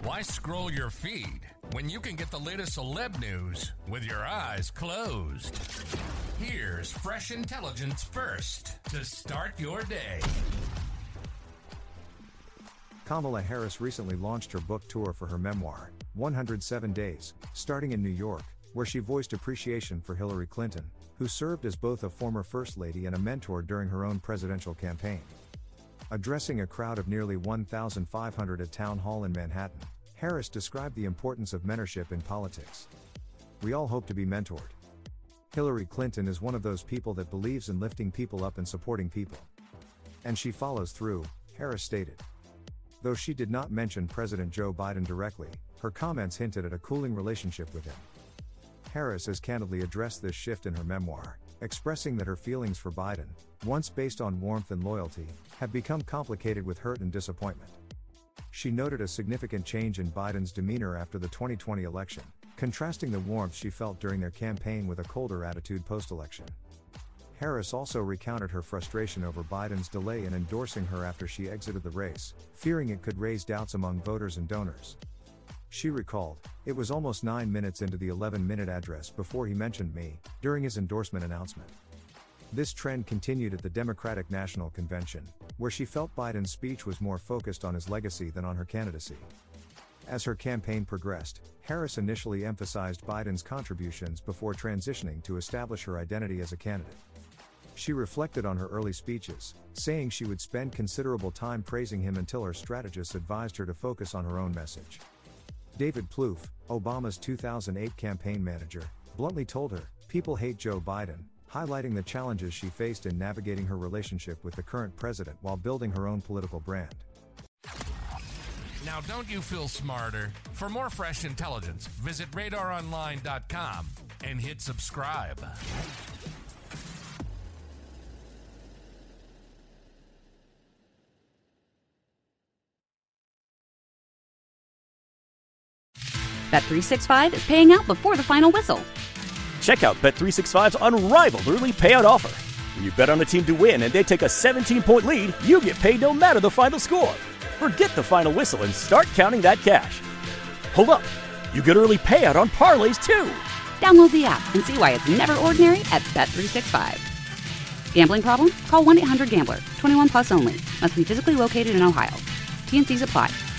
Why scroll your feed when you can get the latest celeb news with your eyes closed? Here's fresh intelligence first to start your day. Kamala Harris recently launched her book tour for her memoir, 107 Days, starting in New York, where she voiced appreciation for Hillary Clinton, who served as both a former First Lady and a mentor during her own presidential campaign. Addressing a crowd of nearly 1,500 at Town Hall in Manhattan, Harris described the importance of mentorship in politics. "We all hope to be mentored. Hillary Clinton is one of those people that believes in lifting people up and supporting people. And she follows through," Harris stated. Though she did not mention President Joe Biden directly, her comments hinted at a cooling relationship with him. Harris has candidly addressed this shift in her memoir, expressing that her feelings for Biden, once based on warmth and loyalty, have become complicated with hurt and disappointment. She noted a significant change in Biden's demeanor after the 2020 election, contrasting the warmth she felt during their campaign with a colder attitude post-election. Harris also recounted her frustration over Biden's delay in endorsing her after she exited the race, fearing it could raise doubts among voters and donors. She recalled, "It was almost 9 minutes into the 11-minute address before he mentioned me, during his endorsement announcement." This trend continued at the Democratic National Convention, where she felt Biden's speech was more focused on his legacy than on her candidacy. As her campaign progressed, Harris initially emphasized Biden's contributions before transitioning to establish her identity as a candidate. She reflected on her early speeches, saying she would spend considerable time praising him until her strategists advised her to focus on her own message. David Plouffe, Obama's 2008 campaign manager, bluntly told her, "People hate Joe Biden," highlighting the challenges she faced in navigating her relationship with the current president while building her own political brand. Now, don't you feel smarter? For more fresh intelligence, visit RadarOnline.com and hit subscribe. Bet365 is paying out before the final whistle. Check out Bet365's unrivaled early payout offer. When you bet on a team to win and they take a 17-point lead, you get paid no matter the final score. Forget the final whistle and start counting that cash. Hold up, you get early payout on parlays too. Download the app and see why it's never ordinary at Bet365. Gambling problem? Call 1-800-GAMBLER. 21 plus only. Must be physically located in Ohio. T&Cs apply.